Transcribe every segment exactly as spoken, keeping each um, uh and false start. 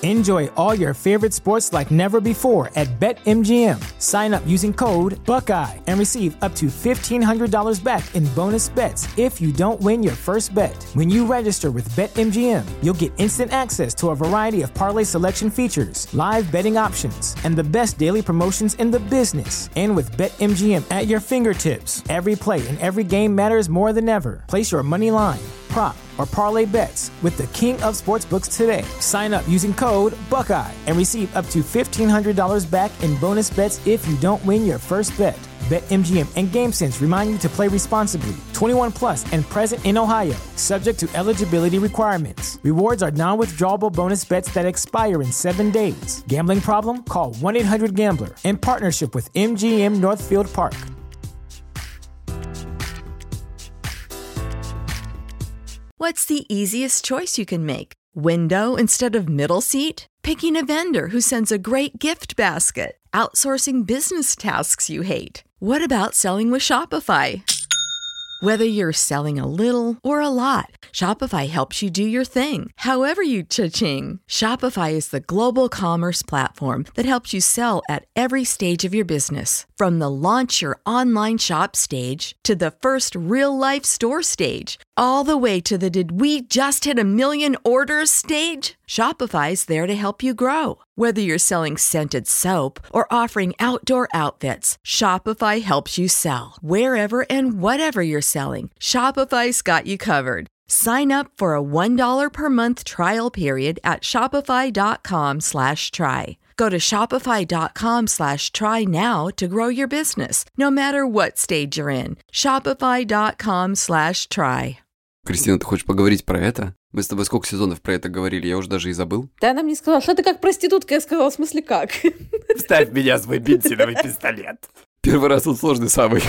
Enjoy all your favorite sports like never before at BetMGM. Sign up using code Buckeye and receive up to fifteen hundred dollars back in bonus bets if you don't win your first bet. When you register with BetMGM, you'll get instant access to a variety of parlay selection features, live betting options, and the best daily promotions in the business. And with BetMGM at your fingertips, every play and every game matters more than ever. Place your money line, prop, or parlay bets with the king of sportsbooks today. Sign up using code Buckeye and receive up to fifteen hundred dollars back in bonus bets if you don't win your first bet. BetMGM and GameSense remind you to play responsibly. twenty-one plus and present in Ohio, subject to eligibility requirements. Rewards are non-withdrawable bonus bets that expire in seven days. Gambling problem? Call one eight hundred gambler in partnership with M G M Northfield Park. What's the easiest choice you can make? Window instead of middle seat? Picking a vendor who sends a great gift basket? Outsourcing business tasks you hate? What about selling with Shopify? Whether you're selling a little or a lot, Shopify helps you do your thing, however you cha-ching. Shopify is the global commerce platform that helps you sell at every stage of your business. From the launch your online shop stage to the first real-life store stage, all the way to the did we just hit a million orders stage? Shopify's there to help you grow. Whether you're selling scented soap or offering outdoor outfits, Shopify helps you sell. Wherever and whatever you're selling, Shopify's got you covered. Sign up for a one dollar per month trial period at shopify.com slash try. Go to shopify.com slash try now to grow your business, no matter what stage you're in. Shopify.com slash try. Кристина, ты хочешь поговорить про это? Мы с тобой сколько сезонов про это говорили, я уже даже и забыл. Да, она мне сказала, что ты как проститутка. Я сказала, в смысле как? Вставь меня свой бензиновый пистолет. Первый раз он сложный самый.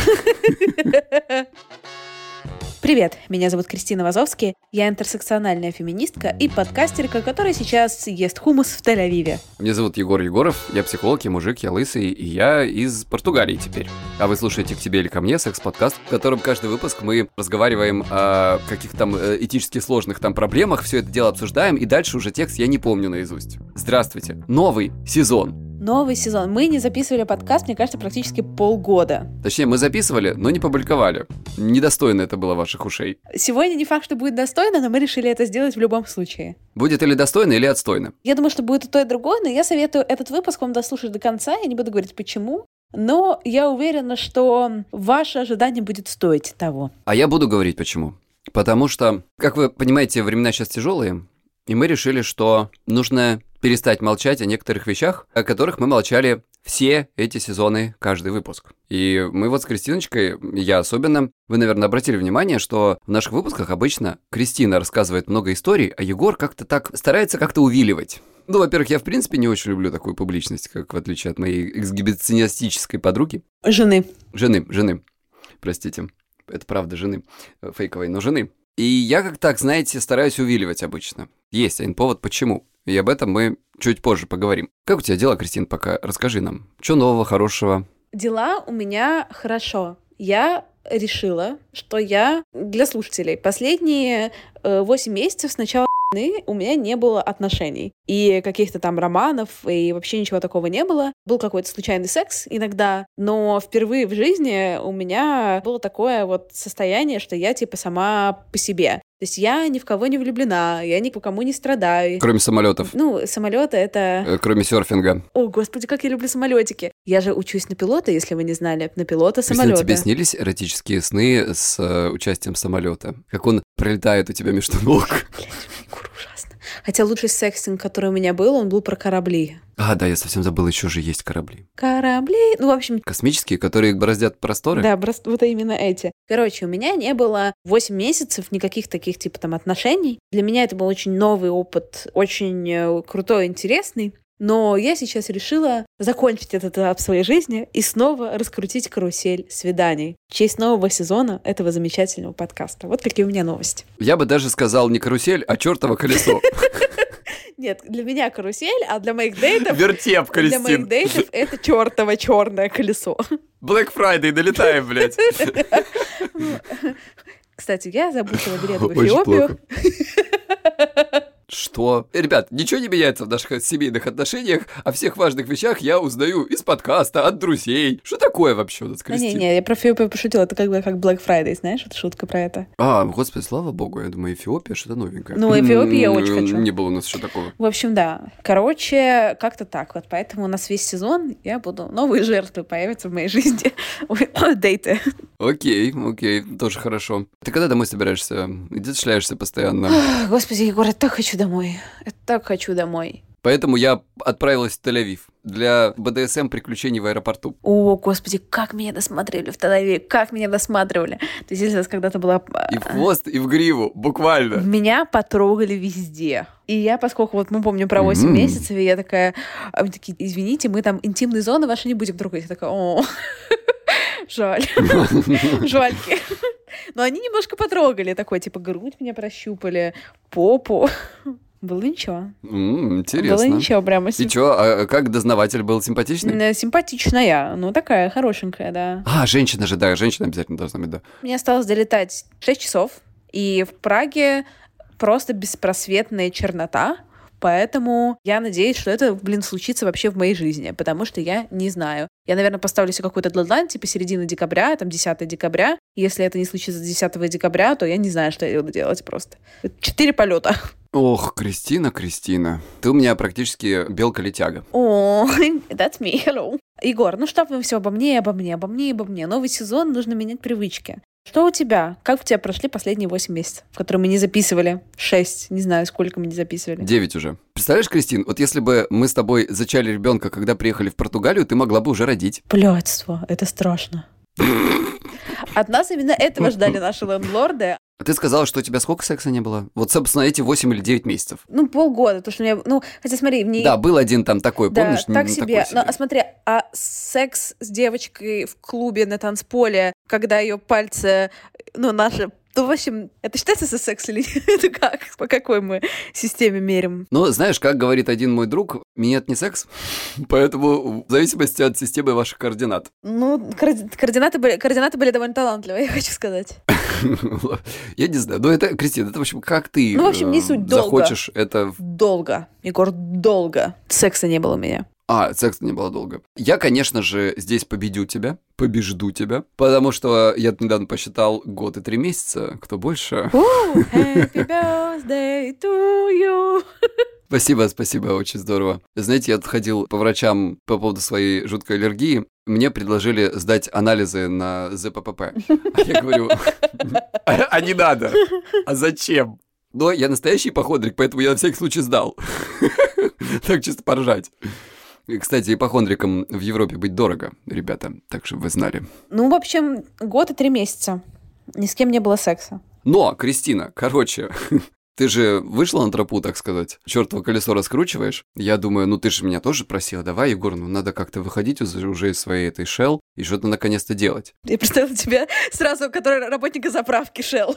Привет, меня зовут Кристина Вазовски, я интерсекциональная феминистка и подкастерка, которая сейчас ест хумус в Тель-Авиве. Меня зовут Егор Егоров, я психолог, я мужик, я лысый, и я из Португалии теперь. А вы слушаете «К тебе или ко мне» секс-подкаст, в котором каждый выпуск мы разговариваем о каких-то там этически сложных там проблемах, все это дело обсуждаем, и дальше уже текст я не помню наизусть. Здравствуйте, новый сезон. Новый сезон. Мы не записывали подкаст, мне кажется, практически полгода. Точнее, мы записывали, но не публиковали. Недостойно это было ваших ушей. Сегодня не факт, что будет достойно, но мы решили это сделать в любом случае. Будет или достойно, или отстойно? Я думаю, что будет и то, и другое, но я советую этот выпуск вам дослушать до конца. Я не буду говорить, почему. Но я уверена, что ваше ожидание будет стоить того. А я буду говорить, почему. Потому что, как вы понимаете, времена сейчас тяжелые, и мы решили, что нужно перестать молчать о некоторых вещах, о которых мы молчали все эти сезоны, каждый выпуск. И мы вот с Кристиночкой, я особенно, вы, наверное, обратили внимание, что в наших выпусках обычно Кристина рассказывает много историй, а Егор как-то так старается как-то увиливать. Ну, во-первых, я в принципе не очень люблю такую публичность, как в отличие от моей эксгибиционистической подруги. Жены. Жены, жены. Простите. Это правда жены. Фейковой, но жены. И я как так, знаете, стараюсь увиливать обычно. Есть один повод, почему. И об этом мы чуть позже поговорим. Как у тебя дела, Кристин, пока? Расскажи нам. Что нового, хорошего? Дела у меня хорошо. Я решила, что я для слушателей последние восемь месяцев с начала у меня не было отношений. И каких-то там романов, и вообще ничего такого не было. Был какой-то случайный секс иногда, но впервые в жизни у меня было такое вот состояние, что я типа сама по себе. То есть я ни в кого не влюблена, я ни по кому не страдаю. Кроме самолетов. Ну, самолеты это... Э, кроме серфинга. О, господи, как я люблю самолетики. Я же учусь на пилота, если вы не знали. На пилота самолета. Кристина, тебе снились эротические сны с э, участием самолета? Как он пролетает у тебя между ног? Блядь, Егор, ужасно. Хотя лучший секстинг, который у меня был, он был про корабли. А, да, я совсем забыл, еще же есть корабли. Корабли, ну, в общем... Космические, которые бороздят просторы? Да, вот именно эти. Короче, у меня не было восемь месяцев никаких таких, типа, там, отношений. Для меня это был очень новый опыт, очень крутой, интересный. Но я сейчас решила закончить этот этап своей жизни и снова раскрутить карусель свиданий в честь нового сезона этого замечательного подкаста. Вот какие у меня новости. Я бы даже сказал не карусель, а чертово колесо. Нет, для меня карусель, а для моих дейтов... Вертеп, Кристин. Для моих дейтов это чертово черное колесо. Black Friday, долетаем, блядь. Кстати, я забыла билет в Эфиопию. что? Ребят, ничего не меняется в наших семейных отношениях, о всех важных вещах я узнаю из подкаста, от друзей. Что такое вообще у нас, Кристина? Не-не, я про Эфиопию пошутила, это как бы как Black Friday, знаешь, это шутка про это. А, господи, слава богу, я думаю, Эфиопия что-то новенькое. Ну, Эфиопию я очень хочу. Не было у нас еще такого. В общем, да. Короче, как-то так вот. Поэтому у нас весь сезон я буду... Новые жертвы появятся в моей жизни. Дейты. Окей, окей, тоже хорошо. Ты когда домой собираешься? Где ты шляешься постоянно? Господи, Егор, я так хочу домой. Я так хочу домой. Поэтому я отправилась в Тель-Авив для бэ дэ эс эм приключений в аэропорту. О, господи, как меня досматривали в Тель-Авиве, как меня досматривали. То есть, если это когда-то была... И в хвост, и в гриву, буквально. Меня потрогали везде. И я, поскольку вот мы помним про восемь mm-hmm. месяцев, и я такая... Они такие, извините, мы там интимные зоны ваши не будем трогать. Я такая, о, жаль. Жальки. Но они немножко потрогали. Такой, типа, грудь меня прощупали, попу. Было ничего. Mm, интересно. Было ничего прямо. И что, а как дознаватель был симпатичный? Симпатичная, ну такая, хорошенькая, да. А, женщина же, да, женщина обязательно должна быть, да. Мне осталось долетать шесть часов, и в Праге просто беспросветная чернота, поэтому я надеюсь, что это, блин, случится вообще в моей жизни, потому что я не знаю. Я, наверное, поставлю себе какой-то дедлайн, типа середина декабря, там, десятого декабря. Если это не случится десятого декабря, то я не знаю, что я буду делать просто. Четыре полета. Ох, Кристина, Кристина, ты у меня практически белка-летяга. О, that's me, hello. Егор, ну что вы все обо мне, обо мне, обо мне, обо мне. Новый сезон, нужно менять привычки. Что у тебя? Как у тебя прошли последние восемь месяцев, которые мы не записывали? Шесть, не знаю, сколько мы не записывали. Девять уже. Представляешь, Кристин, вот если бы мы с тобой зачали ребенка, когда приехали в Португалию, ты могла бы уже родить. Блядство, это страшно. От нас именно этого ждали наши лендлорды. А ты сказала, что у тебя сколько секса не было? Вот, собственно, эти восемь или девять месяцев. Ну, полгода, потому что у меня... Ну, хотя смотри, в ней... Да, был один там такой, да, помнишь? так ну, себе. себе. Но смотри, а секс с девочкой в клубе на танцполе, когда ее пальцы, ну, наши... Ну, в общем, это считается за секс или нет? Это как? По какой мы системе мерим? Ну, знаешь, как говорит один мой друг, минет не секс, поэтому в зависимости от системы ваших координат. Ну, координаты были, координаты были довольно талантливые, я хочу сказать. Я не знаю. Ну, это, Кристина, это, в общем, как ты ну, в общем, не суть, долго. захочешь это... Долго. Егор, долго. Секса не было у меня. А, секса не было долго. Я, конечно же, здесь победю тебя, побежду тебя, потому что я недавно посчитал год и три месяца, кто больше. Ooh, happy birthday to you. Спасибо, спасибо, очень здорово. Знаете, я тут ходил по врачам по поводу своей жуткой аллергии. Мне предложили сдать анализы на зэ пэ пэ пэ. А я говорю, а не надо. А зачем? Но я настоящий ипохондрик, поэтому я на всякий случай сдал. Так чисто поржать. Кстати, ипохондрикам в Европе быть дорого, ребята, так что вы знали. Ну, в общем, год и три месяца. Ни с кем не было секса. Но, Кристина, короче, ты же вышла на тропу, так сказать, чёртово колесо раскручиваешь. Я думаю, ну ты же меня тоже просила, давай, Егор, ну надо как-то выходить уже из своей этой Shell и что-то наконец-то делать. Я представила тебя сразу, который работника заправки Shell.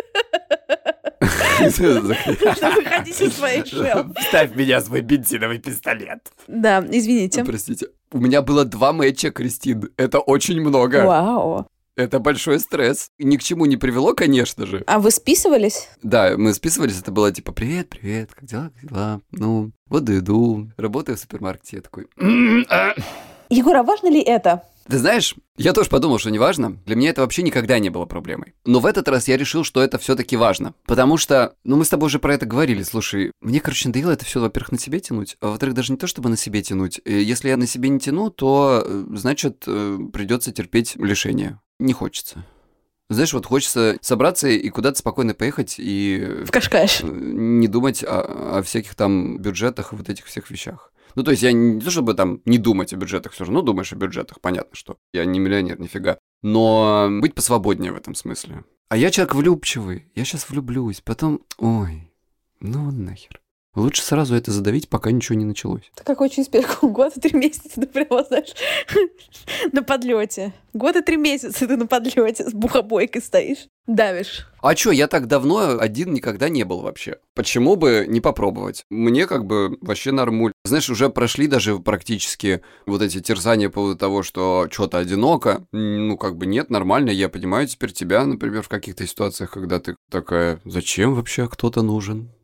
Чтобы выходить из своей Shell. Вставь меня свой бензиновый пистолет. Да, извините. Простите. У меня было два матча, Кристин. Это очень много. Вау. Это большой стресс. Ни к чему не привело, конечно же. А вы списывались? Да, мы списывались. Это было типа «Привет, привет, как дела, как дела?» Ну, вот иду. Работаю в супермаркете. Я такой... Егор, а важно ли это? Ты знаешь, я тоже подумал, что не важно. Для меня это вообще никогда не было проблемой. Но в этот раз я решил, что это все-таки важно. Потому что, ну, мы с тобой уже про это говорили. Слушай, мне, короче, надоело это все, во-первых, на себе тянуть. А во-вторых, даже не то, чтобы на себе тянуть. Если я на себе не тяну, то, значит, придется терпеть лишение. Не хочется. Знаешь, вот хочется собраться и куда-то спокойно поехать и... В Кашкаш. Не думать о, о всяких там бюджетах и вот этих всех вещах. Ну, то есть я не то, чтобы там не думать о бюджетах, все равно думаешь о бюджетах, понятно, что я не миллионер, нифига. Но быть посвободнее в этом смысле. А я человек влюбчивый, я сейчас влюблюсь, потом, ой, ну нахер. Лучше сразу это задавить, пока ничего не началось. Ты как очень спешку. Год и три месяца ты прямо, знаешь, на подлете. Год и три месяца ты на подлете с бухобойкой стоишь, давишь. А чё, я так давно один никогда не был вообще. Почему бы не попробовать? Мне как бы вообще нормуль. Знаешь, уже прошли даже практически вот эти терзания по поводу того, что что-то одиноко. Ну, как бы нет, нормально. Я понимаю теперь тебя, например, в каких-то ситуациях, когда ты такая, зачем вообще кто-то нужен?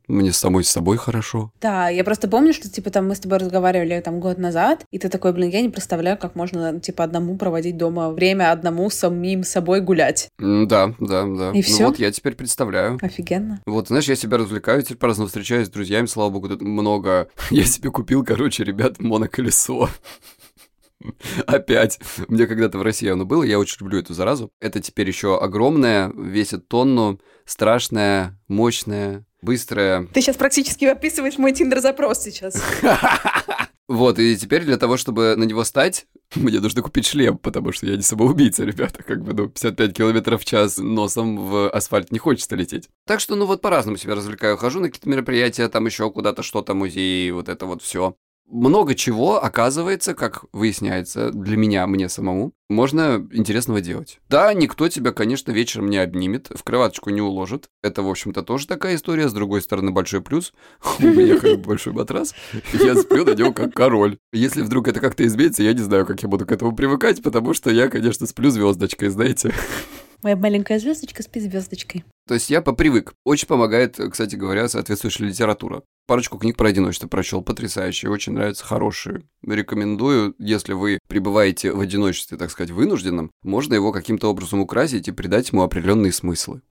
Мне самой с собой хорошо. Да, я просто помню, что, типа, там мы с тобой разговаривали там год назад, и ты такой, блин, я не представляю, как можно, типа, одному проводить дома время, одному самим собой гулять. Да, да, да. И ну всё? вот я теперь представляю. Офигенно. Вот, знаешь, я себя развлекаю, теперь по-разному встречаюсь с друзьями, слава богу, тут много. Я себе купил, короче, ребят, моноколесо. Опять. Мне когда-то в России оно было, я очень люблю эту заразу. Это теперь еще огромное, весит тонну, страшное, мощное, быстрое. Ты сейчас практически описываешь мой тиндер-запрос сейчас. Вот, и теперь для того, чтобы на него стать, мне нужно купить шлем, потому что я не самоубийца, ребята. Как бы, ну, пятьдесят пять километров в час носом в асфальт не хочется лететь. Так что, ну, вот по-разному себя развлекаю. Хожу на какие-то мероприятия, там еще куда-то что-то, музеи, вот это вот все. Много чего, оказывается, как выясняется, для меня, мне самому, можно интересного делать. Да, никто тебя, конечно, вечером не обнимет, в кроваточку не уложит. Это, в общем-то, тоже такая история. С другой стороны, большой плюс. У меня как бы большой матрас. Я сплю на нем как король. Если вдруг это как-то изменится, я не знаю, как я буду к этому привыкать, потому что я, конечно, сплю звездочкой, знаете. Моя маленькая звездочка спит звездочкой. То есть я попривык. Очень помогает, кстати говоря, соответствующая литература. Парочку книг про одиночество прочел, потрясающие, очень нравятся, хорошие. Рекомендую, если вы пребываете в одиночестве, так сказать, вынужденном, можно его каким-то образом украсить и придать ему определенные смыслы.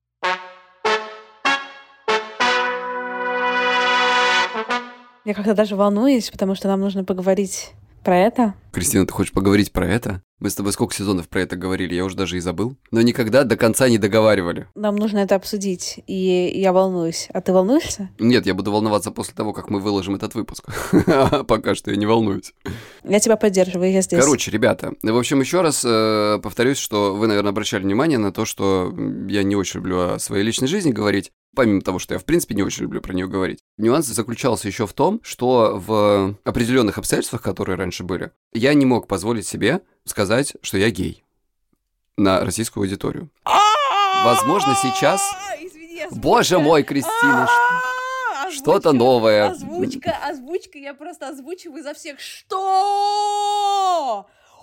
Я как-то даже волнуюсь, потому что нам нужно поговорить про это. Кристина, ты хочешь поговорить про это? Мы с тобой сколько сезонов про это говорили, я уже даже и забыл. Но никогда до конца не договаривали. Нам нужно это обсудить, и я волнуюсь. А ты волнуешься? Нет, я буду волноваться после того, как мы выложим этот выпуск. Пока что я не волнуюсь. Я тебя поддерживаю, я здесь. Короче, ребята, в общем, еще раз э, повторюсь, что вы, наверное, обращали внимание на то, что я не очень люблю о своей личной жизни говорить. Помимо того, что я, в принципе, не очень люблю про нее говорить. Нюанс заключался еще в том, что в определенных обстоятельствах, которые раньше были, я не мог позволить себе сказать, что я гей на российскую аудиторию. Возможно, сейчас... Боже мой, Кристина, что-то новое. Озвучка, озвучка, я просто озвучиваю за всех. Что?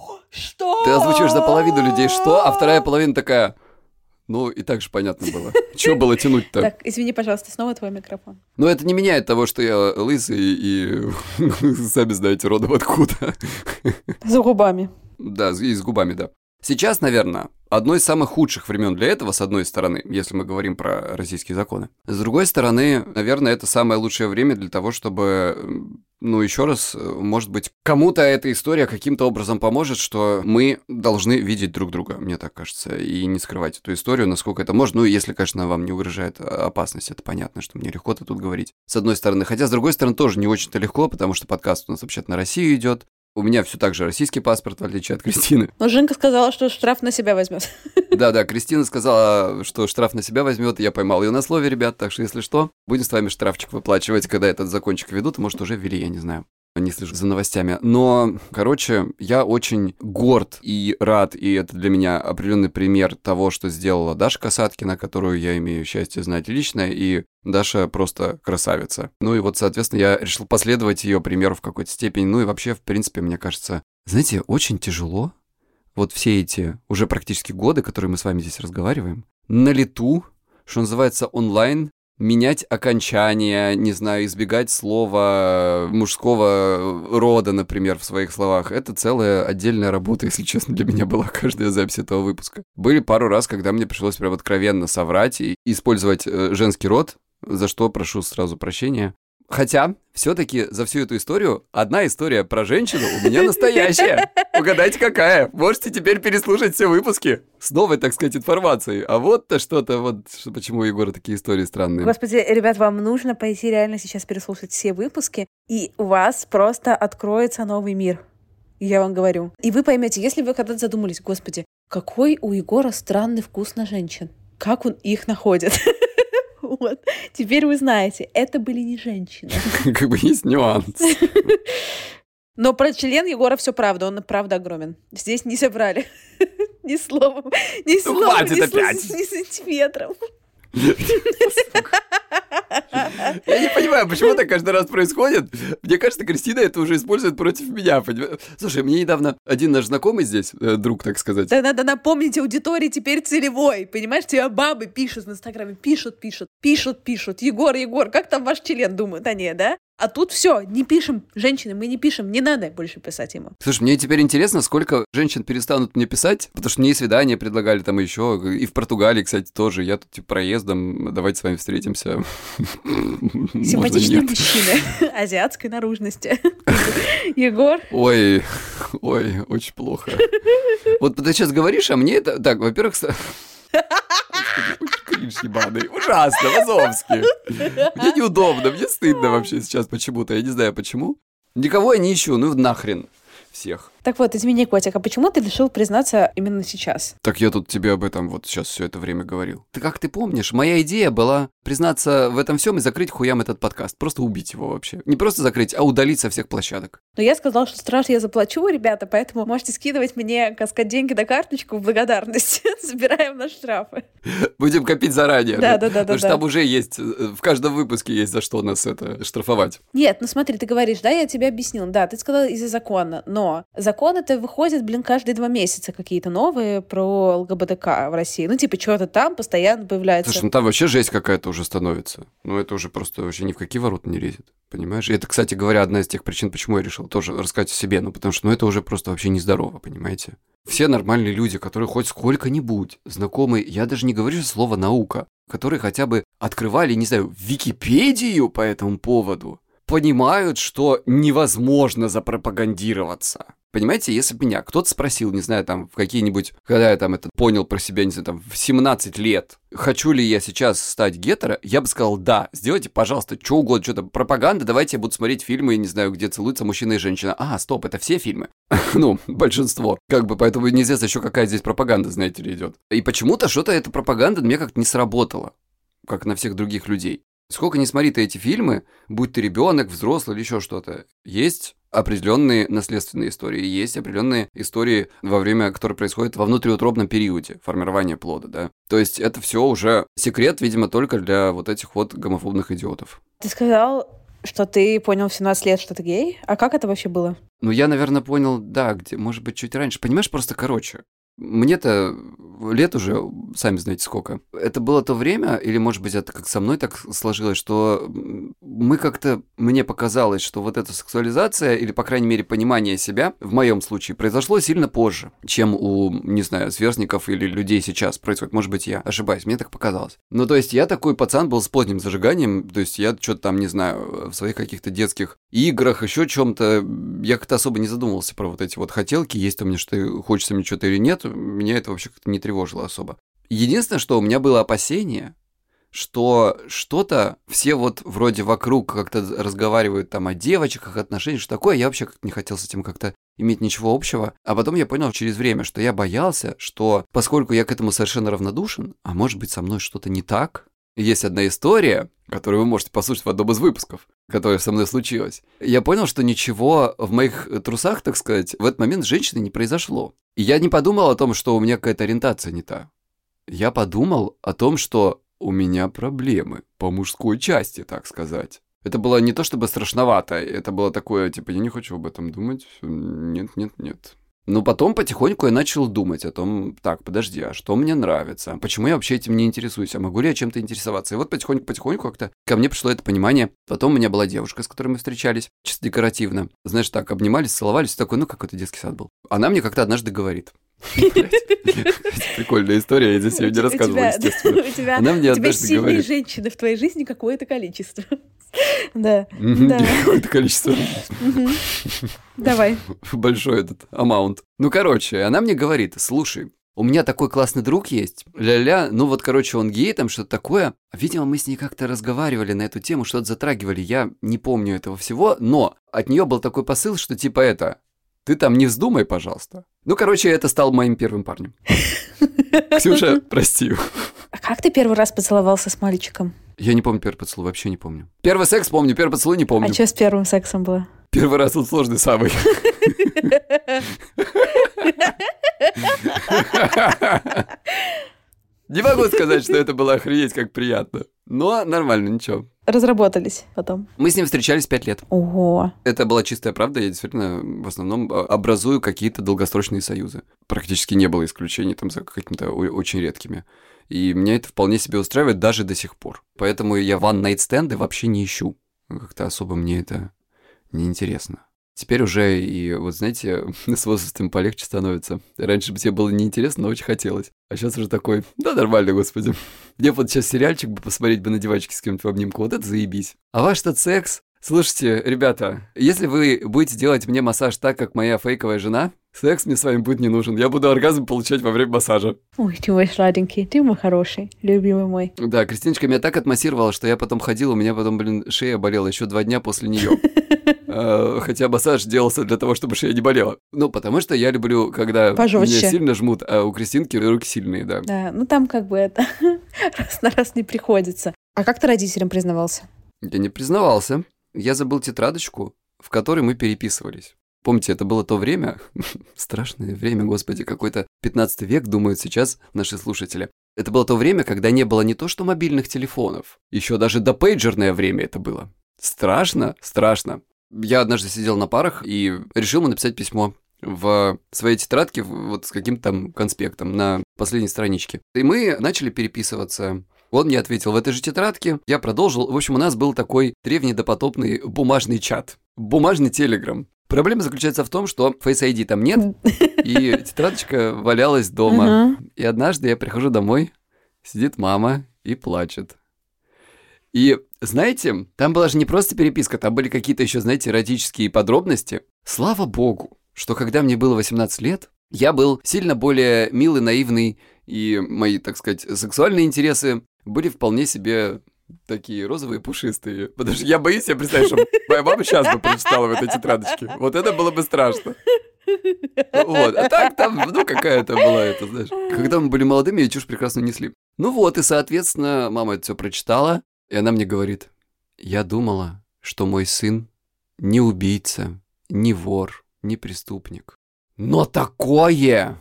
Что? Ты озвучиваешь за половину людей «что?», а вторая половина такая... Ну, и так же понятно было. Чего было тянуть-то? Так, извини, пожалуйста, снова твой микрофон. Но это не меняет того, что я лысый и, сами знаете, родом откуда. За губами. Да, и с губами, да. Сейчас, наверное, одно из самых худших времен для этого, с одной стороны, если мы говорим про российские законы. С другой стороны, наверное, это самое лучшее время для того, чтобы, ну, еще раз, может быть, кому-то эта история каким-то образом поможет, что мы должны видеть друг друга, мне так кажется, и не скрывать эту историю, насколько это можно. Ну, если, конечно, вам не угрожает опасность, это понятно, что мне легко-то тут говорить. С одной стороны, хотя, с другой стороны, тоже не очень-то легко, потому что подкаст у нас вообще-то на Россию идет. У меня все так же российский паспорт, в отличие от Кристины. Но Женька сказала, что штраф на себя возьмет. Да-да, Кристина сказала, что штраф на себя возьмет, я поймал ее на слове, ребят, так что, если что, будем с вами штрафчик выплачивать, когда этот закончик ведут, может, уже ввели, я не знаю. Не слежу за новостями. Но, короче, я очень горд и рад, и это для меня определенный пример того, что сделала Даша Касаткина, которую я имею счастье знать лично, и Даша просто красавица. Ну и вот, соответственно, я решил последовать ее примеру в какой-то степени. Ну и вообще, в принципе, мне кажется, знаете, очень тяжело вот все эти уже практически годы, которые мы с вами здесь разговариваем, на лету, что называется, онлайн, менять окончания, не знаю, избегать слова мужского рода, например, в своих словах. Это целая отдельная работа, если честно, для меня была каждая запись этого выпуска. Были пару раз, когда мне пришлось прям откровенно соврать и использовать э, женский род, за что прошу сразу прощения. Хотя, все-таки за всю эту историю одна история про женщину у меня настоящая. Угадайте, какая? Можете теперь переслушать все выпуски с новой, так сказать, информацией. А вот-то что-то, вот что, почему у Егора такие истории странные. Господи, ребят, вам нужно пойти реально сейчас переслушать все выпуски, и у вас просто откроется новый мир. Я вам говорю. И вы поймете, если вы когда-то задумались, господи, какой у Егора странный вкус на женщин. Как он их находит. Вот. Теперь вы знаете, это были не женщины. Как бы есть нюанс. Но про член Егора все правда, он правда огромен. Здесь не собрали ни словом, ни словом, ни сантиметром. Я не понимаю, почему это каждый раз происходит. Мне кажется, Кристина это уже использует против меня. Слушай, мне недавно один наш знакомый здесь, друг, так сказать. Да надо напомнить аудитории теперь целевой. Понимаешь, тебе бабы пишут в Инстаграме, пишут, пишут, пишут, пишут. Егор, Егор, как там ваш член? Думают, а не, да? А тут все, не пишем, женщины, мы не пишем, не надо больше писать ему. Слушай, мне теперь интересно, сколько женщин перестанут мне писать, потому что мне и свидания предлагали там еще, и в Португалии, кстати, тоже. Я тут типа проездом, давайте с вами встретимся. Симпатичные мужчины азиатской наружности. Егор? Ой, ой, очень плохо. Вот ты сейчас говоришь, а мне это... Так, во-первых... Кринж ебаный. Ужасно, Вазовский. Мне неудобно, мне стыдно вообще сейчас почему-то. Я не знаю почему. Никого я не ищу, ну нахрен всех. Так вот, извини, котик, а почему ты решил признаться именно сейчас? Так я тут тебе об этом вот сейчас все это время говорил. Ты как ты помнишь, моя идея была признаться в этом всем и закрыть хуям этот подкаст. Просто убить его вообще. Не просто закрыть, а удалить со всех площадок. Но я сказала, что страж я заплачу, ребята, поэтому можете скидывать мне, так сказать, деньги на карточку в благодарность. Забираем на штрафы. Будем копить заранее. Да, да, да. Потому что там уже есть, в каждом выпуске есть за что нас это штрафовать. Нет, ну смотри, ты говоришь, да, я тебе объяснил. Да, ты сказала из-за закона, но закон это выходит, блин, каждые два месяца какие-то новые про ЛГБТК в России. Ну, типа, что-то там постоянно появляется. Слушай, ну там вообще жесть какая-то уже становится. Ну, это уже просто вообще ни в какие ворота не лезет. Понимаешь? И это, кстати говоря, одна из тех причин, почему я решил тоже рассказать о себе. Ну, потому что, ну, это уже просто вообще нездорово, понимаете? Все нормальные люди, которые хоть сколько-нибудь знакомы, я даже не говорю слово «наука», которые хотя бы открывали, не знаю, Википедию по этому поводу, понимают, что невозможно запропагандироваться. Понимаете, если бы меня кто-то спросил, не знаю, там, в какие-нибудь, когда я там это понял про себя, не знаю, там, в семнадцать лет, хочу ли я сейчас стать гетеро, я бы сказал, да, сделайте, пожалуйста, что угодно, что-то, пропаганда, давайте я буду смотреть фильмы, не знаю, где целуются мужчина и женщина. А, стоп, это все фильмы? Ну, большинство. Как бы, поэтому неизвестно еще, какая здесь пропаганда, знаете ли, идет. И почему-то что-то эта пропаганда мне как-то не сработала, как на всех других людей. Сколько ни смотри ты эти фильмы, будь ты ребенок, взрослый или еще что-то, есть определенные наследственные истории, есть определенные истории, во время которые происходят во внутриутробном периоде формирования плода, да. То есть это все уже секрет, видимо, только для вот этих вот гомофобных идиотов. Ты сказал, что ты понял в семнадцать лет, что ты гей? А как это вообще было? Ну, я, наверное, понял, да, где, может быть, чуть раньше. Понимаешь, просто короче. Мне-то лет уже, сами знаете сколько. Это было то время, или, может быть, это как со мной так сложилось, что мы как-то, мне показалось, что вот эта сексуализация, или, по крайней мере, понимание себя, в моем случае, произошло сильно позже, чем у, не знаю, сверстников или людей сейчас происходит. Может быть, я ошибаюсь, мне так показалось. Ну, то есть, я такой пацан был с поздним зажиганием, то есть, я что-то там, не знаю, в своих каких-то детских играх, еще чем-то, я как-то особо не задумывался про вот эти вот хотелки, есть у меня что-то, хочется мне что-то или нет, меня это вообще как-то не тревожило особо. Единственное, что у меня было опасение, что что-то все вот вроде вокруг как-то разговаривают там о девочках, отношениях, что такое, я вообще как-то не хотел с этим как-то иметь ничего общего. А потом я понял через время, что я боялся, что поскольку я к этому совершенно равнодушен, а может быть со мной что-то не так. Есть одна история, которую вы можете послушать в одном из выпусков, которая со мной случилась. Я понял, что ничего в моих трусах, так сказать, в этот момент с женщиной не произошло. И я не подумал о том, что у меня какая-то ориентация не та. Я подумал о том, что у меня проблемы по мужской части, так сказать. Это было не то чтобы страшновато, это было такое, типа, я не хочу об этом думать, нет, нет, нет. Но потом потихоньку я начал думать о том, так, подожди, а что мне нравится? Почему я вообще этим не интересуюсь? А могу ли я чем-то интересоваться? И вот потихоньку-потихоньку как-то ко мне пришло это понимание. Потом у меня была девушка, с которой мы встречались, чисто декоративно. Знаешь, так, обнимались, целовались, такой, ну, какой-то детский сад был. Она мне как-то однажды говорит. Прикольная история, я здесь ее не рассказывал, естественно. У тебя сильные женщины в твоей жизни какое-то количество. Да. Какое-то количество. Давай. Большой этот амаунт. Ну, короче, она мне говорит, слушай, у меня такой классный друг есть, ля-ля, ну вот, короче, он гей, там что-то такое. Видимо, мы с ней как-то разговаривали на эту тему, что-то затрагивали, я не помню этого всего, но от нее был такой посыл, что типа это, ты там не вздумай, пожалуйста. Ну, короче, это стал моим первым парнем. Ксюша, прости. А как ты первый раз поцеловался с мальчиком? Я не помню первый поцелуй, вообще не помню. Первый секс помню, первый поцелуй не помню. А что с первым сексом было? Первый раз он сложный самый. Не могу сказать, что это было охренеть как приятно. Но нормально, ничего. разработались потом? Мы с ним встречались пять лет. Ого. Это была чистая правда, я действительно в основном образую какие-то долгосрочные союзы. Практически не было исключений там за какими-то очень редкими. И меня это вполне себе устраивает даже до сих пор. Поэтому я one-night-стенды вообще не ищу. Как-то особо мне это неинтересно. Теперь уже и, вот знаете, с возрастом полегче становится. Раньше бы тебе было неинтересно, но очень хотелось. А сейчас уже такой, да нормально, господи. Мне вот сейчас сериальчик бы посмотреть бы на девочке с кем-то в обнимку, вот это заебись. А ваш тот секс... Слушайте, ребята, если вы будете делать мне массаж так, как моя фейковая жена, секс мне с вами будет не нужен. Я буду оргазм получать во время массажа. Ой, ты мой сладенький, ты мой хороший, любимый мой. Да, Кристиночка меня так отмассировала, что я потом ходил, у меня потом, блин, шея болела еще два дня после нее. Хотя массаж делался для того, чтобы шея не болела. Ну, потому что я люблю, когда меня сильно жмут, а у Кристинки руки сильные, да. Да, ну там как бы это раз на раз не приходится. А как ты родителям признавался? Я не признавался. Я забыл тетрадочку, в которой мы переписывались. Помните, это было то время, страшное время, господи, какой-то пятнадцатый век, думают сейчас наши слушатели. Это было то время, когда не было не то что мобильных телефонов, еще даже допейджерное время это было. Страшно, страшно. Я однажды сидел на парах и решил ему написать письмо в своей тетрадке вот с каким-то там конспектом на последней страничке. И мы начали переписываться. Он мне ответил в этой же тетрадке, я продолжил. В общем, у нас был такой древний допотопный бумажный чат, бумажный телеграм. Проблема заключается в том, что Face ай ди там нет, и тетрадочка валялась дома. Uh-huh. И однажды я прихожу домой, сидит мама и плачет. И, знаете, там была же не просто переписка, там были какие-то еще, знаете, эротические подробности. Слава богу, что когда мне было восемнадцать лет, я был сильно более милый, наивный, и мои, так сказать, сексуальные интересы были вполне себе такие розовые, пушистые. Потому что я боюсь себе представить, что моя мама сейчас бы прочитала в этой тетрадочке. Вот это было бы страшно. Вот. А так там, ну, какая-то была это, знаешь. Когда мы были молодыми, ее чушь прекрасно несли. Ну вот, и, соответственно, мама это все прочитала, и она мне говорит, я думала, что мой сын не убийца, не вор, не преступник. Но такое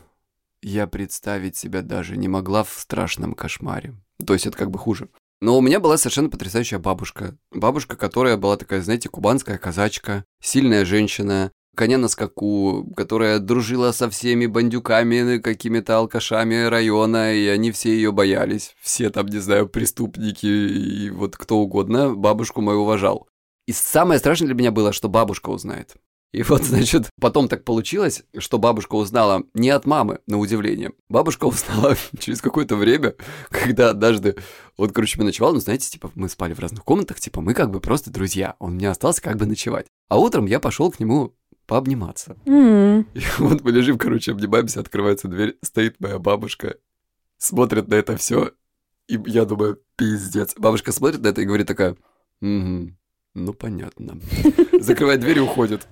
я представить себя даже не могла в страшном кошмаре. То есть это как бы хуже. Но у меня была совершенно потрясающая бабушка. Бабушка, которая была такая, знаете, кубанская казачка, сильная женщина, коня на скаку, которая дружила со всеми бандюками, какими-то алкашами района, и они все ее боялись. Все там, не знаю, преступники и вот кто угодно. Бабушку мою уважал. И самое страшное для меня было, что бабушка узнает. И вот, значит, потом так получилось, что бабушка узнала не от мамы, на удивление. Бабушка узнала через какое-то время, когда однажды, вот, короче, мы ночевали, ну, знаете, типа, мы спали в разных комнатах, типа, мы как бы просто друзья. Он мне остался как бы ночевать. А утром я пошел к нему пообниматься. Mm. И вот мы лежим, короче, обнимаемся, открывается дверь, стоит моя бабушка, смотрит на это все, и я думаю, пиздец. Бабушка смотрит на это и говорит такая, угу, ну, понятно. Закрывает дверь и уходит.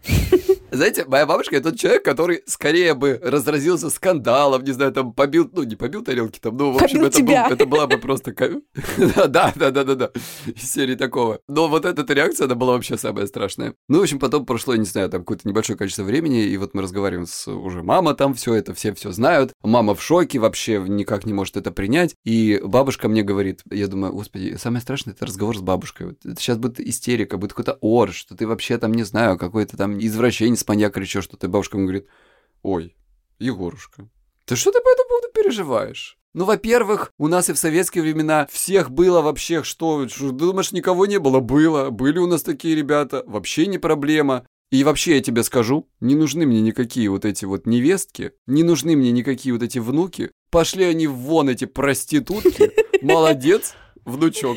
Знаете, моя бабушка — это тот человек, который скорее бы разразился скандалом, не знаю, там побил, ну, не побил тарелки, там, ну, в общем, это, был, это была бы просто... Да, да, да, да, да, из серии такого. Но вот эта реакция, она была вообще самая страшная. Ну, в общем, потом прошло, не знаю, там какое-то небольшое количество времени, и вот мы разговариваем с уже мама там, все это, все все знают. Мама в шоке, вообще никак не может это принять. И бабушка мне говорит, я думаю, господи, самое страшное — это разговор с бабушкой. Это сейчас будет истерика, будет какой-то ор, что ты вообще там, не знаю, какой-то там извращенец, маньяк или еще что-то. И бабушка мне говорит, ой, Егорушка, ты что ты по этому поводу переживаешь? Ну, во-первых, у нас и в советские времена всех было вообще, что, что думаешь, никого не было? Было, были у нас такие ребята, вообще не проблема. И вообще, я тебе скажу, не нужны мне никакие вот эти вот невестки, не нужны мне никакие вот эти внуки. Пошли они вон, эти проститутки. Молодец, внучок.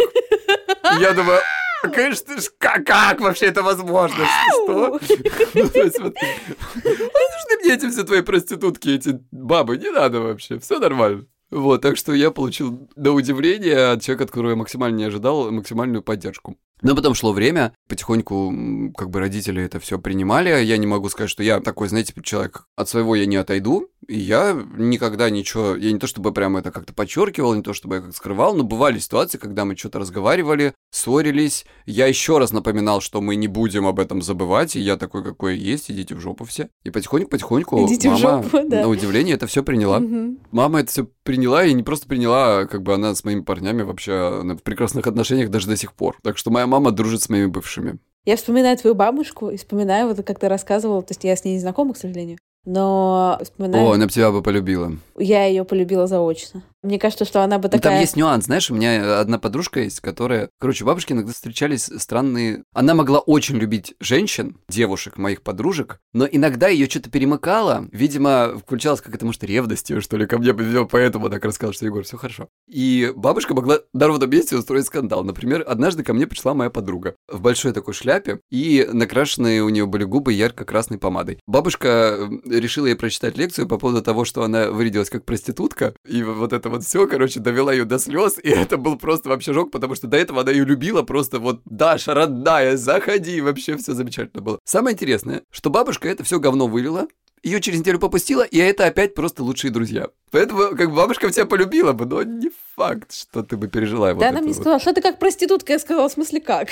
Я думаю... Конечно, как, как вообще это возможно? Что? Ну, то есть, вот, нужны мне эти все твои проститутки, эти бабы, не надо вообще, все нормально. Вот, так что я получил, до удивления, от человека, от которого я максимально не ожидал, максимальную поддержку. Но потом шло время, потихоньку как бы родители это все принимали. Я не могу сказать, что я такой, знаете, человек, от своего я не отойду. И я никогда ничего, я не то чтобы прямо это как-то подчеркивал, не то чтобы я как-то скрывал, но бывали ситуации, когда мы что-то разговаривали, ссорились. Я еще раз напоминал, что мы не будем об этом забывать, и я такой, какой есть, идите в жопу все. И потихоньку-потихоньку Идите мама, в жопу, да. на удивление, это все приняла. Мгм. Мама это все приняла, и не просто приняла, как бы она с моими парнями вообще она в прекрасных отношениях даже до сих пор. Так что моя мама дружит с моими бывшими. Я вспоминаю твою бабушку и вспоминаю, вот как ты рассказывала, то есть я с ней не знакома, к сожалению, но вспоминаю, О, она бы тебя бы полюбила. я ее полюбила заочно. Мне кажется, что она бы Ну, такая... там есть нюанс, знаешь, у меня одна подружка есть, которая... Короче, бабушки иногда встречались странные... Она могла очень любить женщин, девушек, моих подружек, но иногда ее что-то перемыкало. Видимо, включалась какая-то, может, ревность, её, что ли, ко мне, видимо, поэтому она так рассказала, что, Егор, все хорошо. И бабушка могла на ровном месте устроить скандал. Например, однажды ко мне пришла моя подруга в большой такой шляпе, и накрашенные у нее были губы ярко-красной помадой. Бабушка решила ей прочитать лекцию по поводу того, что она вырядилась как проститутка, и вот это вот все, короче, довела ее до слез, и это был просто вообще шок, потому что до этого она ее любила просто вот: Даша, родная, заходи, вообще все замечательно было. Самое интересное, что бабушка это все говно вылила, ее через неделю попустила, и это опять просто лучшие друзья. Поэтому, как бы, бабушка тебя полюбила бы, но не факт, что ты бы пережила вот Да, это она мне вот. сказала, что ты как проститутка. Я сказала, в смысле, как?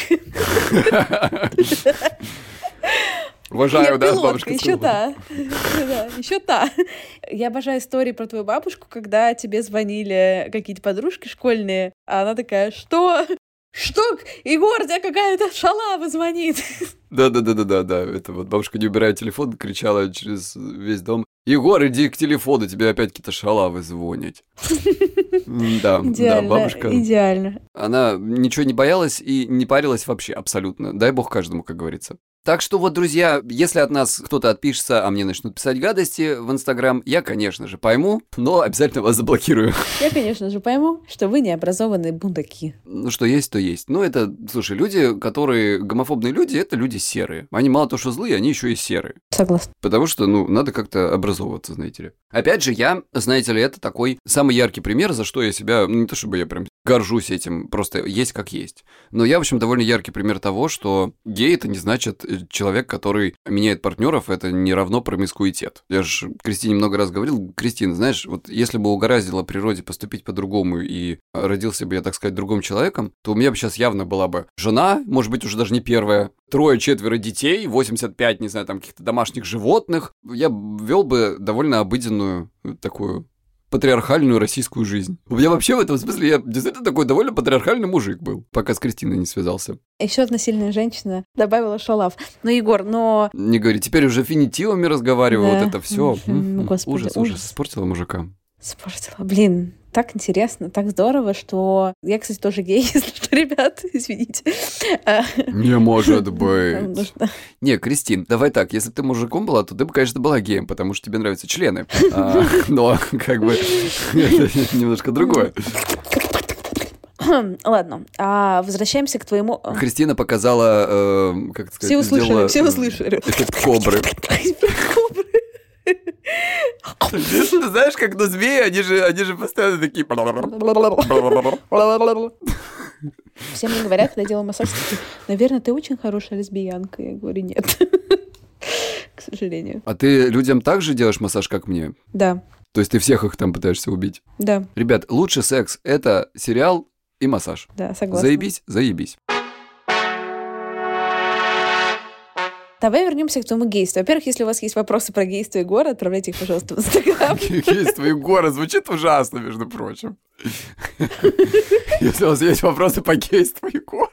Уважаю, Я да, пилотка, бабушка еще сказала. та. Да, еще та. Я обожаю истории про твою бабушку, когда тебе звонили какие-то подружки школьные, а она такая: что? Что? Егор, у тебя какая-то шалава звонит. Да-да-да-да-да, это вот бабушка, не убирая телефон, кричала через весь дом: Егор, иди к телефону, тебе опять какие-то шалавы звонят. Да, да, Идеально, бабушка. идеально. Она ничего не боялась и не парилась вообще абсолютно. Дай бог каждому, как говорится. Так что вот, друзья, если от нас кто-то отпишется, а мне начнут писать гадости в Инстаграм, я, конечно же, пойму, но обязательно вас заблокирую. Я, конечно же, пойму, что вы необразованные будаки. Ну, что есть, то есть. Ну, это, слушай, люди, которые... Гомофобные люди, это люди серые. Они мало того, что злые, они еще и серые. Согласна. Потому что, ну, надо как-то образовываться, знаете ли. Опять же, я, знаете ли, это такой самый яркий пример, за что я себя... Ну, не то чтобы я прям горжусь этим, просто есть как есть. Но я, в общем, довольно яркий пример того, что гей — это не значит человек, который меняет партнеров, это не равно промискуитет. Я же Кристине много раз говорил: Кристина, знаешь, вот если бы угораздило природе поступить по-другому и родился бы я, так сказать, другим человеком, то у меня бы сейчас явно была бы жена, может быть, уже даже не первая, трое-четверо детей, восемьдесят пять, не знаю, там, каких-то домашних животных. Я вел бы довольно обыденную такую патриархальную российскую жизнь. У меня вообще в этом смысле я действительно такой довольно патриархальный мужик был, пока с Кристиной не связался. Еще одна сильная женщина добавила шалав. Ну, Егор, но... Не говори, теперь уже финитивами разговариваю, Да. вот это все. Мгм. Господи, Ужас, ужас. ужас, испортила мужика. Испортила. Блин, так интересно, так здорово, что... Я, кстати, тоже гей, если что, ребят, извините. А, Не может потому быть. что- Не, Кристин, давай так, если бы ты мужиком была, то ты бы, конечно, была геем, потому что тебе нравятся члены. А, Но, как бы, это немножко другое. Ладно, а возвращаемся к твоему... а, Кристина показала, э, как это сказать, Все услышали, сделала, все э, услышали. эффект кобры. Кобры. Ты знаешь, как на змеи, они же, они же постоянно такие... Все мне говорят, когда я делаю массаж, такие: наверное, ты очень хорошая лесбиянка. Я говорю: нет. К сожалению. А ты людям так же делаешь массаж, как мне? Да, То есть ты всех их там пытаешься убить? да, Ребят, лучший секс — это сериал и массаж. да, согласна. Заебись, заебись. Давай вернемся к твоему гейству. Во-первых, если у вас есть вопросы про гейство Егора, отправляйте их, пожалуйста, в Инстаграм. Гейство Егора звучит ужасно, между прочим. Если у вас есть вопросы по гейству Егора.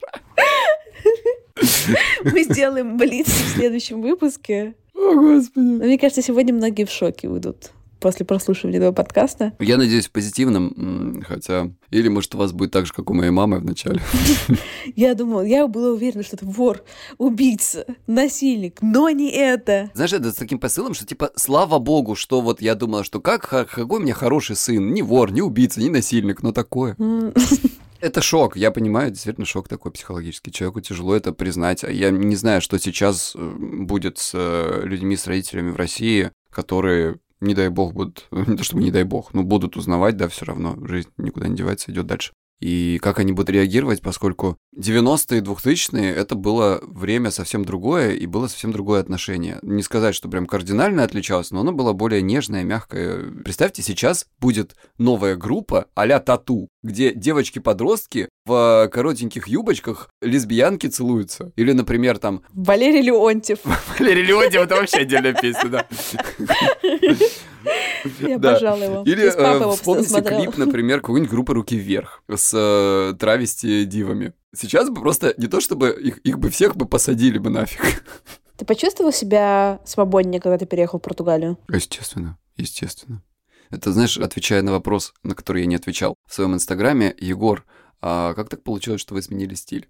Мы сделаем блиц в следующем выпуске. О, Господи. Но мне кажется, сегодня многие в шоке уйдут после прослушивания этого подкаста. Я надеюсь, в позитивном, м, хотя... Или, может, у вас будет так же, как у моей мамы в начале. Я думала, я была уверена, что это вор, убийца, насильник, но не это. Знаешь, это с таким посылом, что типа, слава богу, что вот я думала, что как, ха- какой у меня хороший сын, не вор, не убийца, не насильник, но такое. М. Это шок, я понимаю, действительно шок такой психологический. Человеку тяжело это признать. А я не знаю, что сейчас э, будет с э, людьми, с родителями в России, которые, не дай бог, будут, не то чтобы не дай бог, но будут узнавать, да, все равно, жизнь никуда не девается, идет дальше. и как они будут реагировать, поскольку девяностые, двухтысячные это было время совсем другое, и было совсем другое отношение. Не сказать, что прям кардинально отличалось, но оно было более нежное, мягкое. Представьте, сейчас будет новая группа а-ля Тату, где девочки-подростки в коротеньких юбочках лесбиянки целуются. Или, например, там... Валерий Леонтьев. Валерий Леонтьев, это вообще отдельная песня, да. Я обожала его. Или э, вспомните клип, например, какой-нибудь группы «Руки вверх» с э, травести-дивами. Сейчас бы просто не то, чтобы их, их бы всех бы посадили бы нафиг. Ты почувствовал себя свободнее, когда ты переехал в Португалию? Естественно, естественно. Это, знаешь, отвечая на вопрос, на который я не отвечал в своем инстаграме, Егор, а как так получилось, что вы сменили стиль?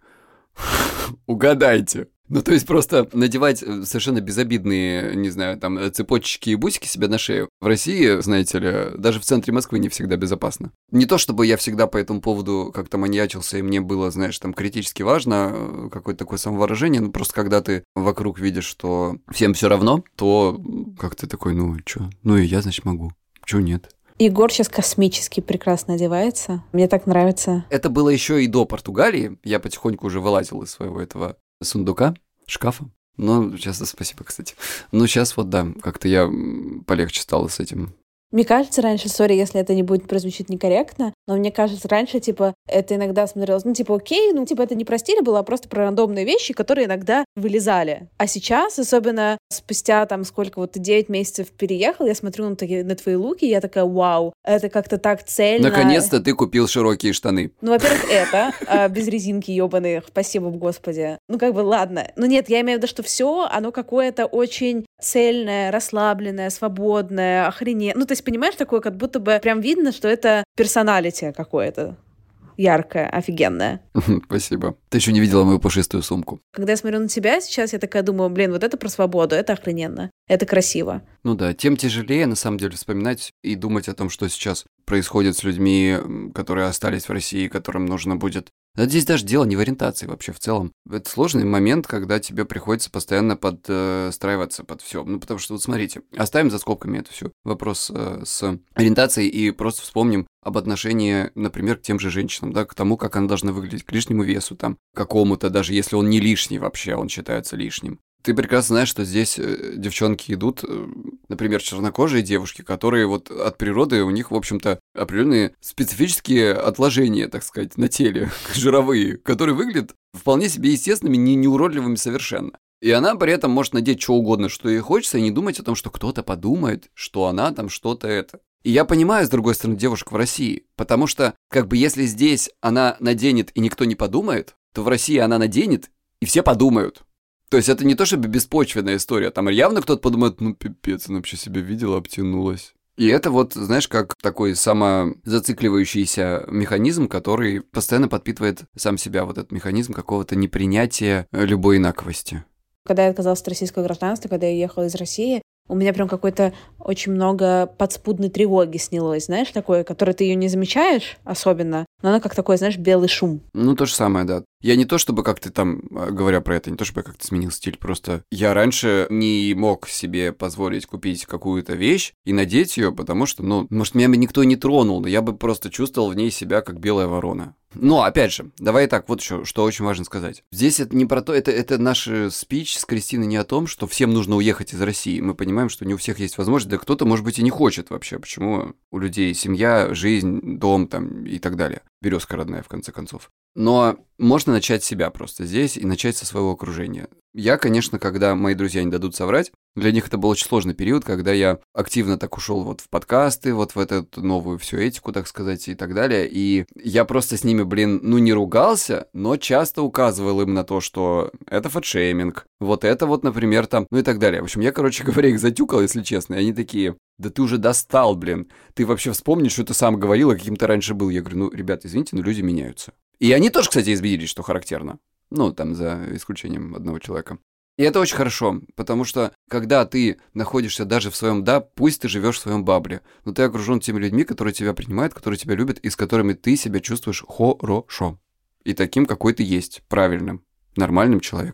Угадайте. Ну, то есть просто надевать совершенно безобидные, не знаю, там, цепочки и бусики себе на шею. В России, знаете ли, даже в центре Москвы не всегда безопасно. Не то, чтобы я всегда по этому поводу как-то маньячился, и мне было, знаешь, там, критически важно какое-то такое самовыражение, ну, просто когда ты вокруг видишь, что всем все равно, то как ты такой, ну, чё? Ну, и я, значит, могу. Чё нет? Егор сейчас космически прекрасно одевается. Мне так нравится. Это было еще и до Португалии. Я потихоньку уже вылазил из своего этого сундука, шкафа. Ну, сейчас, спасибо, кстати. Ну, сейчас вот, да, как-то я полегче стал с этим. Мне кажется, раньше, сори, если это не будет прозвучить некорректно, но мне кажется, раньше, типа, это иногда смотрелось, ну, типа, окей, ну, типа, это не про стиль было, а просто про рандомные вещи, которые иногда вылезали. А сейчас, особенно спустя, там, сколько, вот ты девять месяцев переехал, я смотрю на, такие, на твои луки, и я такая, вау, это как-то так цельно. Наконец-то ты купил широкие штаны. Ну, во-первых, это, а, без резинки ёбаных, спасибо, Господи. Ну, как бы, ладно. Ну, нет, я имею в виду, что все, оно какое-то очень цельное, расслабленное, свободное, охренеть. Ну, то есть, понимаешь, такое, как будто бы прям видно, что это персоналити какое-то. Яркое, офигенное. Спасибо. Ты еще не видела мою пушистую сумку. Когда я смотрю на тебя сейчас, я такая думаю, блин, вот это про свободу, это охрененно, это красиво. Ну да, тем тяжелее, на самом деле, вспоминать и думать о том, что сейчас происходит с людьми, которые остались в России, которым нужно будет... А здесь даже дело не в ориентации вообще в целом. Это сложный момент, когда тебе приходится постоянно подстраиваться под все. Ну, потому что, вот смотрите, оставим за скобками это все. Вопрос э, с ориентацией и просто вспомним об отношении, например, к тем же женщинам, да, к тому, как она должна выглядеть, к лишнему весу, там, какому-то, даже если он не лишний вообще, он считается лишним. Ты прекрасно знаешь, что здесь э, девчонки идут, э, например, чернокожие девушки, которые вот от природы, у них, в общем-то, определенные специфические отложения, так сказать, на теле, жировые, которые выглядят вполне себе естественными, не неуродливыми совершенно. И она при этом может надеть что угодно, что ей хочется, и не думать о том, что кто-то подумает, что она там что-то это. И я понимаю, с другой стороны, девушек в России, потому что, как бы, если здесь она наденет, и никто не подумает, то в России она наденет, и все подумают. То есть это не то чтобы беспочвенная история, там явно кто-то подумает, ну пипец, она вообще себя видела, обтянулась. И это вот, знаешь, как такой самозацикливающийся механизм, который постоянно подпитывает сам себя, вот этот механизм какого-то непринятия любой инаковости. Когда я отказалась от российского гражданства, когда я ехала из России, у меня прям какой-то очень много подспудной тревоги снялось, знаешь, такое, которое ты ее не замечаешь особенно, но она как такой, знаешь, белый шум. Ну, то же самое, да. Я не то, чтобы как-то там, говоря про это, не то, чтобы я как-то сменил стиль, просто я раньше не мог себе позволить купить какую-то вещь и надеть ее, потому что, ну, может, меня бы никто не тронул, но я бы просто чувствовал в ней себя как белая ворона. Но, опять же, давай так, вот еще, что очень важно сказать. Здесь это не про то, это, это наш спич с Кристиной не о том, что всем нужно уехать из России. Мы понимаем, что не у всех есть возможность, да кто-то, может быть, и не хочет вообще. Почему у людей семья, жизнь, дом там и так далее. Березка родная, в конце концов. Но можно начать с себя просто здесь и начать со своего окружения. Я, конечно, когда мои друзья не дадут соврать, для них это был очень сложный период, когда я активно так ушел вот в подкасты, вот в эту новую всю этику, так сказать, и так далее. И я просто с ними, блин, ну не ругался, но часто указывал им на то, что это фэтшейминг, вот это вот, например, там, ну и так далее. В общем, я, короче говоря, их затюкал, если честно, и они такие... Да ты уже достал, блин. Ты вообще вспомни, что ты сам говорил, а каким ты раньше был. Я говорю, ну, ребят, извините, но люди меняются. И они тоже, кстати, изменились, что характерно. Ну, там, за исключением одного человека. И это очень хорошо, потому что, когда ты находишься даже в своем «да», пусть ты живешь в своем бабле, но ты окружен теми людьми, которые тебя принимают, которые тебя любят, и с которыми ты себя чувствуешь хорошо. И таким, какой ты есть, правильным, нормальным человеком.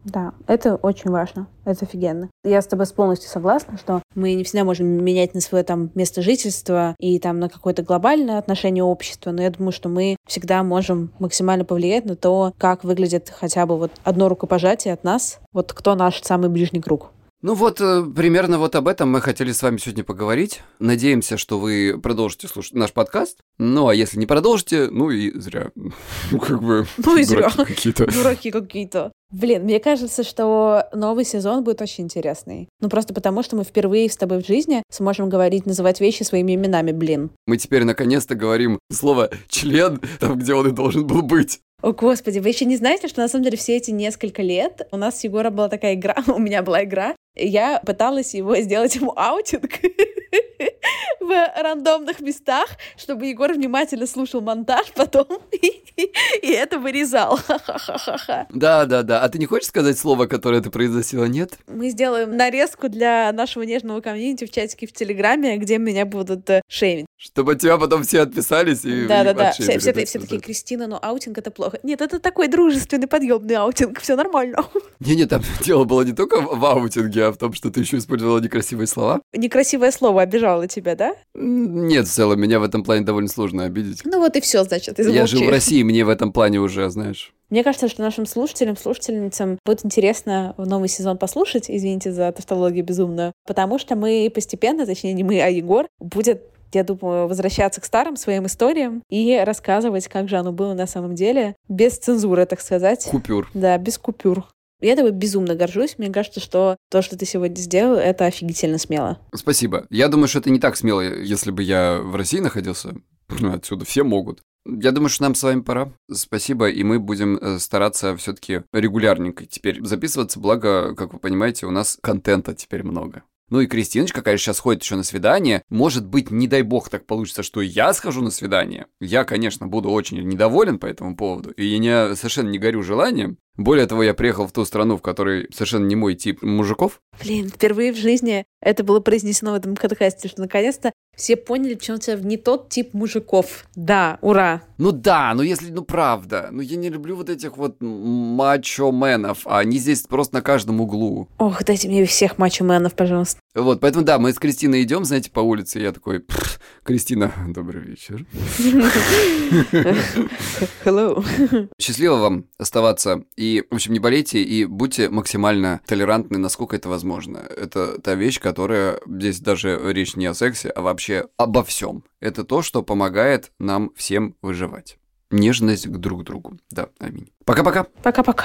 Да, это очень важно, это офигенно. Я с тобой полностью согласна, что мы не всегда можем менять на свое там место жительства и там на какое-то глобальное отношение общества, но я думаю, что мы всегда можем максимально повлиять на то, как выглядит хотя бы вот одно рукопожатие от нас, вот кто наш самый ближний круг. Ну вот, примерно вот об этом мы хотели с вами сегодня поговорить. Надеемся, что вы продолжите слушать наш подкаст. Ну, а если не продолжите, ну и зря. Ну, как бы, ну и зря. какие-то. Дураки какие-то. Блин, мне кажется, что новый сезон будет очень интересный. Ну, просто потому, что мы впервые с тобой в жизни сможем говорить, называть вещи своими именами, блин. Мы теперь наконец-то говорим слово «член» там, где он и должен был быть. О, господи, вы еще не знаете, что на самом деле все эти несколько лет у нас с Егором была такая игра, у меня была игра, я пыталась его сделать ему аутинг в рандомных местах, чтобы Егор внимательно слушал монтаж потом и это вырезал. Да-да-да. А ты не хочешь сказать слово, которое ты произносила, нет? Мы сделаем нарезку для нашего нежного комьюнити в чатике в Телеграме, где меня будут шеймить. Чтобы от тебя потом все отписались и Да-да-да. Все, все, все такие: Кристина, ну аутинг — это плохо. Нет, это такой дружественный, подъемный аутинг, все нормально. Не-не, там дело было не только в аутинге, а в том, что ты еще использовала некрасивые слова. Некрасивое слово обижало тебя, да? Нет, в целом, меня в этом плане довольно сложно обидеть. Ну вот и все, значит, и Я живу в России, мне в этом плане уже, знаешь. Мне кажется, что нашим слушателям, слушательницам будет интересно в новый сезон послушать, извините за тавтологию безумную, потому что мы постепенно, точнее не мы, а Егор, будет, я думаю, возвращаться к старым своим историям и рассказывать, как же оно было на самом деле, без цензуры, так сказать. Купюр. Да, без купюр. Я тобой безумно горжусь. Мне кажется, что то, что ты сегодня сделал, это офигительно смело. Спасибо. Я думаю, что это не так смело, если бы я в России находился. Отсюда все могут. Я думаю, что нам с вами пора. Спасибо, и мы будем стараться все-таки регулярненько теперь записываться, благо, как вы понимаете, у нас контента теперь много. Ну и Кристиночка, конечно, сейчас ходит еще на свидание. Может быть, не дай бог так получится, что я схожу на свидание. Я, конечно, буду очень недоволен по этому поводу. И я совершенно не горю желанием. Более того, я приехал в ту страну, в которой совершенно не мой тип мужиков. Блин, впервые в жизни это было произнесено в этом подкасте, что наконец-то все поняли, почему у тебя не тот тип мужиков. Да, ура. Ну да, ну если, ну правда. Ну я не люблю вот этих вот мачо-менов, а они здесь просто на каждом углу. Ох, дайте мне всех мачо-менов, пожалуйста. Вот, поэтому да, мы с Кристиной идем, знаете, по улице, и я такой: Кристина, добрый вечер. Hello. Счастливо вам оставаться. И, в общем, не болейте и будьте максимально толерантны, насколько это возможно. Это та вещь, которая... Здесь даже речь не о сексе, а вообще обо всем. Это то, что помогает нам всем выживать. Нежность к друг другу. Да, аминь. Пока-пока. Пока-пока.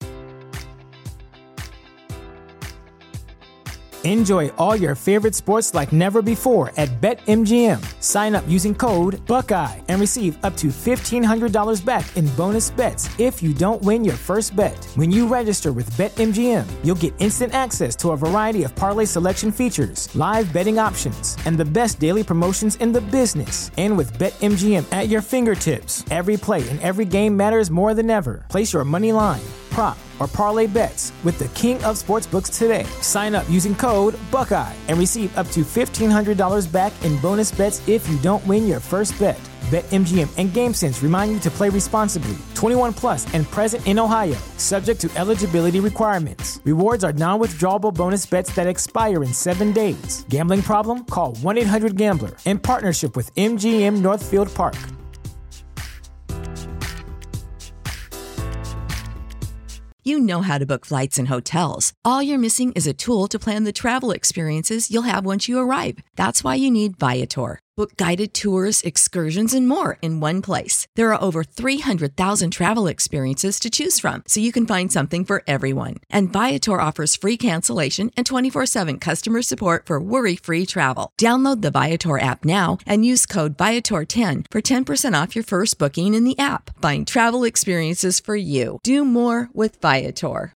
Enjoy all your favorite sports like never before at BetMGM. Sign up using code Buckeye and receive up to fifteen hundred dollars back in bonus bets if you don't win your first bet. When you register with BetMGM, you'll get instant access to a variety of parlay selection features, live betting options, and the best daily promotions in the business. And with BetMGM at your fingertips, every play and every game matters more than ever. Place your money line, prop, or parlay bets with the king of sportsbooks today. Sign up using code Buckeye and receive up to fifteen hundred dollars back in bonus bets if you don't win your first bet. BetMGM and GameSense remind you to play responsibly. twenty-one plus and present in Ohio, subject to eligibility requirements. Rewards are non-withdrawable bonus bets that expire in seven days. Gambling problem? Call one eight hundred gambler in partnership with M G M Northfield Park. You know how to book flights and hotels. All you're missing is a tool to plan the travel experiences you'll have once you arrive. That's why you need Viator. Book guided tours, excursions, and more in one place. There are over three hundred thousand travel experiences to choose from, so you can find something for everyone. And Viator offers free cancellation and twenty-four seven customer support for worry-free travel. Download the Viator app now and use code Viator ten for ten percent off your first booking in the app. Find travel experiences for you. Do more with Viator.